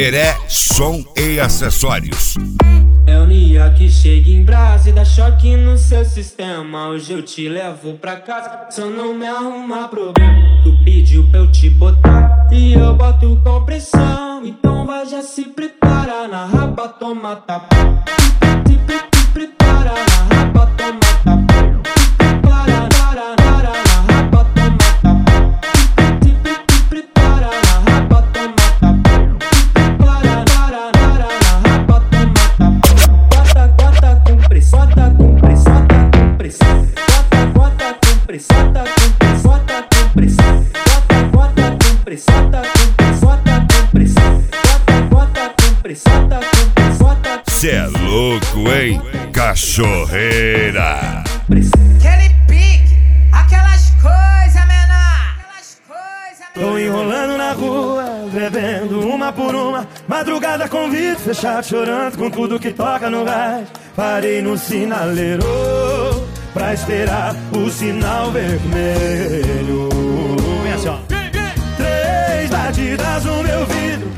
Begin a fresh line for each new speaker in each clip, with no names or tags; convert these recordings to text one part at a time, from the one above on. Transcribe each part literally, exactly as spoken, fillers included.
Heré Som e Acessórios.
É o Nia que chega em brasa e dá choque no seu sistema. Hoje eu te levo pra casa, só não me arruma problema. Tu pediu pra eu te botar e eu boto com pressão. Então vai já se prepara, na raba toma tapa. Se pre prepara, na raba toma tapa. Para, para, para, na raba toma tapa. Se pre prepara, na raba toma tapa. Para, para, para, na raba toma tapa. Bota, bota com pressão, bota com pressão, bota com pressão. Bota, bota com pressão, bota com pressão, bota com pressão. Bota, bota com pressão, bota com pressão, bota com pressão. Bota, bota com pressão, bota com pressão, bota com.
Cê é louco, hein? Cachorreira.
Aquele pique, aquelas coisas, menor. Aquelas coisas, menor.
Tô enrolando na rua, bebendo uma por uma. Madrugada com vidro fechado, chorando com tudo que toca no gás. Parei no sinaleiro pra esperar o sinal vermelho. Vem assim, ó. Três batidas no meu vidro.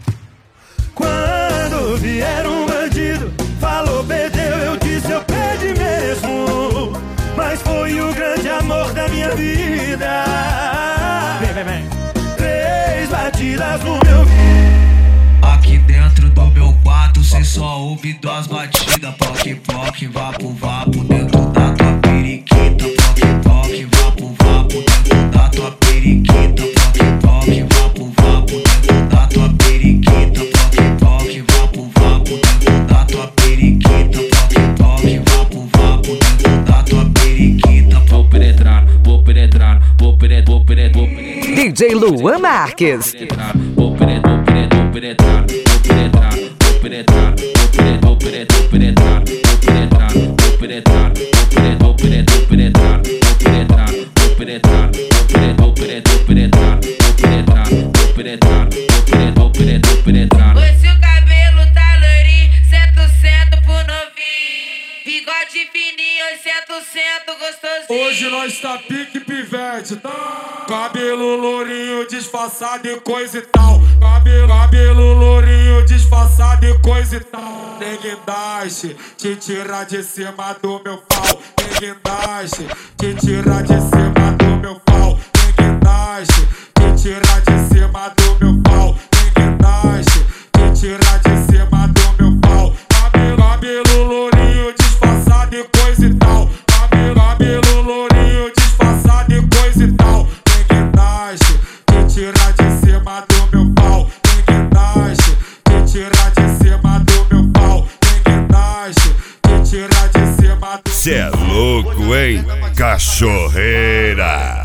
Quando vier um bandido, falou perdeu, eu disse eu perdi mesmo. Mas foi o grande amor da minha vida. Vem, vem, vem. Três batidas no meu vidro.
Aqui dentro do meu quarto cê só ouve duas batidas. Poc, poc, vapo, vapo dentro da tua periquita. Poc, poc, vapo, vapo dentro da tua periquita. Poc, poc, vapo, vapo dentro da tua periquita. Poc, poc, vapo, vapo dentro da tua periquita. Poc, poc, vapo, vapo dentro da tua periquita. Vou penetrar, vou penetrar, vou penetrar, vou penetrar, vou penetrar.
D J Luan Marques.
Vou penetrar, vou penetrar, vou penetrar, vou penetrar, vou penetrar, vou penetrar, vou penetrar, vou penetrar, vou penetrar, vou penetrar, vou penetrar, vou penetrar, vou penetrar, vou penetrar, vou penetrar, vou penetrar, vou penetrar, vou penetrar, vou penetrar.
Hoje o cabelo tá loirinho, cento, cento pro novinho. Bigode fininho, cento, cento gostosinho.
Hoje nós tá pique pivete, tá? Cabelo lourinho, disfarçado e coisa e tal. Cabelo, cabelo lourinho, disfarçado e coisa e tal. Tem guindaste, te tirar de cima do meu pau. Tem guindaste, te tirar de cima do meu pau. Tem guindaste, te tirar de cima do meu pau. Tem guindaste, te tirar de cima do meu pau. Cabelo, cabelo lourinho, disfarçado e coisa e tal. Cabelo, cabelo lourinho, disfarçado e coisa e tal. Tem guindaste, te tirar de cima do meu pau. Tem guindaste, te tirar de cima do meu pau. Tem guindaste, te tirar de cima do.
Cê é louco, hein? Cachorreira.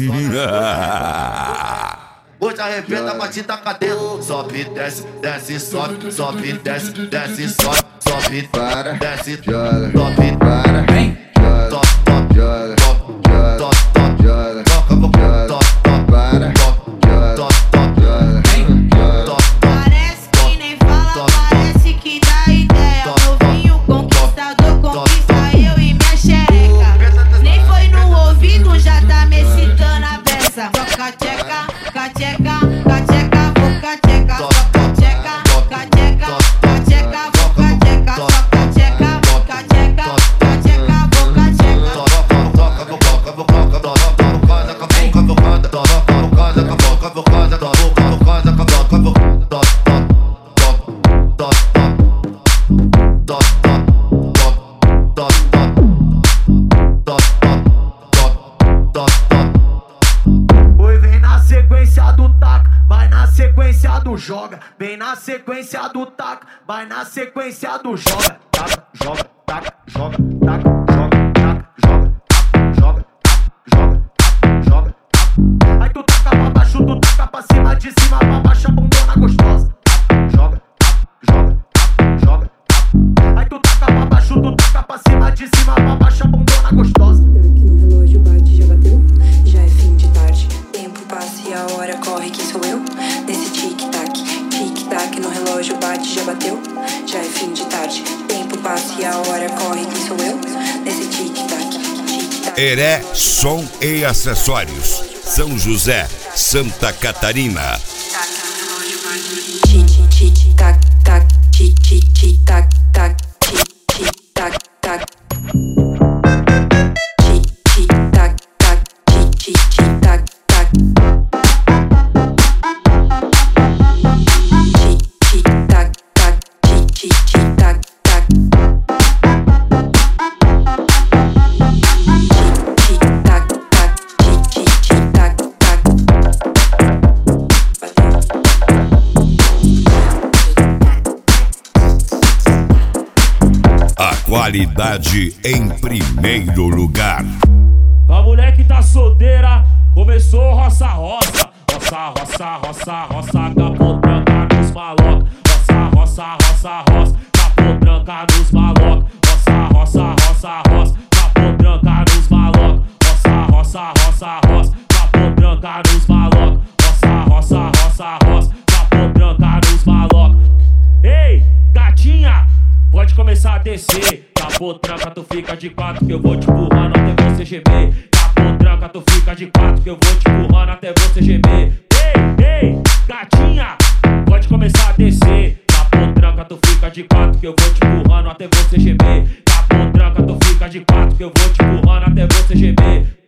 Hoje arrebenta, bate da cadeira. Sobe, desce, desce, sobe, sobe, desce, desce, sobe, sobe, para, desce, joga, sobe, para, vem, top, top, joga, top, top, top, joga, toca, toca, top, top, para, top, top, top, joga, vem, top, top.
Parece que nem fala, parece que dá ideia. Novinho conquistador, conquista eu e minha xereca. Nem foi no ouvido, já tá me excitando a beça. Cacheca, cacheca, cacheca, vou cacheca, só cacheca, cacheca, cacheca, vou cacheca, só cacheca, cacheca, cacheca, vou cacheca.
Toca, toca, toca, toca, toca, toca, toca, toca, toca, toca, toca, toca,
joga, vem na sequência do taca, vai na sequência do joga, taca, joga, taca, joga, taca, joga, taca, joga, taca, joga, taca, joga, taca, joga, taca. Aí tu taca pra baixo, tu taca pra cima, de cima pra baixo, a bundona gostosa. Taca, joga, taca, joga, taca, joga, taca. Aí tu taca pra baixo, tu taca pra cima, de cima pra baixo, a bundona gostosa.
Aqui no relógio bate, já bateu, já é fim de tarde. Tempo passa e a hora corre, quem sou eu? Nesse tic-tac, tic-tac no relógio bate, já bateu, já é fim de tarde. Tempo passa e a hora corre, quem sou eu? Nesse tic-tac, tic-tac.
Heré Som e Acessórios. São José, Santa Catarina.
Tic-tac no relógio bate, tic-tac. tic tac tac, tic tic tic tac tac, tic tic tac tac. Tic tic tac tac, tic tic tic tac tac. Tic tic tac tac, tic tic tic tac tac. Tic tic tac tac, tic tic tic tac tac.
A qualidade em primeiro lugar.
A mulher que tá solteira começou roça, roça. Roça, roça, roça, roça, capotranca nos maloca. Roça, roça, roça, roça, capotranca nos maloca. Roça, roça, roça, roça, capotranca nos maloca. Roça, roça, roça, roça, capotranca nos maloca. Roça, roça, roça, roça, capotranca nos maloca. Ei, gatinha, pode começar a descer. Capotranca, tu fica de quatro que eu vou te empurrando até você gemer. Capotranca, tu fica de quatro que eu vou te empurrando até você gemer. Ei, ei, gatinha, pode começar a descer. Capotranca, tu fica de quatro que eu vou te empurrando até você gemer. Capotranca, tu fica de quatro que eu vou te empurrando até você gemer.